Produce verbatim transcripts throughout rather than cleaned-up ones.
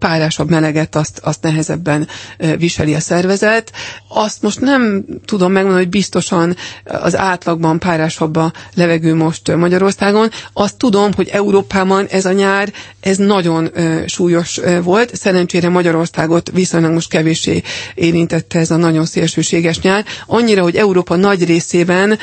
párásabb meleget azt, azt nehezebben viseli a szervezet. Azt most nem tudom megmondani, hogy biztosan az átlagban párásabb a levegő most Magyarországon. Azt tudom, hogy Európában ez a nyár, ez nagyon súlyos volt. Szerencsére Magyarországot viszonylag most kevéssé érintette ez a nagyon szélsőséges nyár. Annyira, hogy Európa nagy részében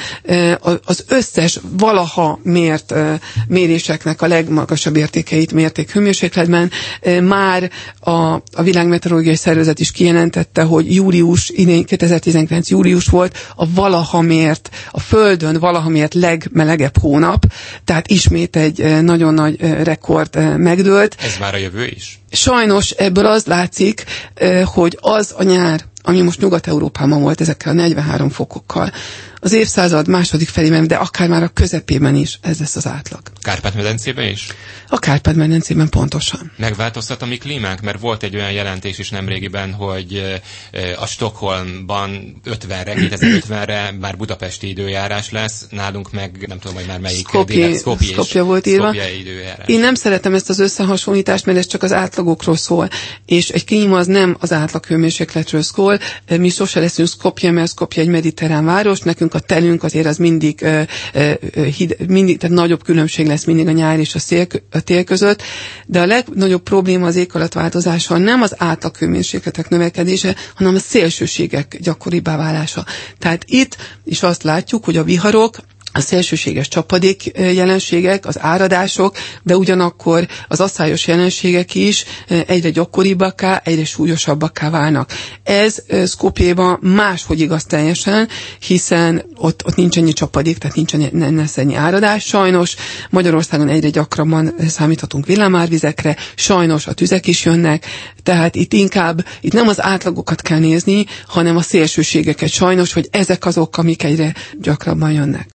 az összes valaha mért méréseknek a legmagasabb értékeit mérték hőmérsékletben. Már a, a Világmeteorológiai Szervezet is kijelentette, hogy július, idén kétezer-tizenkilenc július volt a valaha mért, a Földön valaha mért legmelegebb hónap, tehát ismét egy nagyon nagy rekord megdőlt. Ez már a jövő is? Sajnos ebből az látszik, hogy az a nyár, ami most Nyugat-Európában volt ezekkel a negyvenhárom fokokkal, az évszázad második felében, de akár már a közepében is ez lesz az átlag. Kárpát-medencében is? A Kárpát-medencében pontosan. Megváltoztat a mi klímánk? Mert volt egy olyan jelentés is nemrégiben, hogy a Stockholmban ötvenre, kétezer-ötvenre már budapesti időjárás lesz, nálunk meg nem tudom, hogy már melyik Skopje, Skopje volt írva. Időjárás. Én nem szeretem ezt az összehasonlítást, mert ez csak az átlagokról szól, és egy klíma az nem az átlag hőmérsékletről szól. Mi sose leszünk Skopje, mert Skopje egy mediterrán város, nekünk a telünk azért az mindig, uh, uh, hid, mindig, tehát nagyobb különbség lesz mindig a nyár és a, szél, a tél között, de a legnagyobb probléma az éghajlatváltozással nem az átlag hőmérsékletek növekedése, hanem a szélsőségek gyakoribbá válása. Tehát itt is azt látjuk, hogy a viharok, a szélsőséges csapadék jelenségek, az áradások, de ugyanakkor az asszályos jelenségek is egyre gyakoribbakká, egyre súlyosabbakká válnak. Ez Skopjéban máshogy igaz teljesen, hiszen ott, ott nincs ennyi csapadék, tehát nincs ennyi, ennyi áradás. Sajnos Magyarországon egyre gyakrabban számíthatunk villámárvizekre, sajnos a tüzek is jönnek, tehát itt inkább, itt nem az átlagokat kell nézni, hanem a szélsőségeket sajnos, hogy ezek azok, amik egyre gyakrabban jönnek.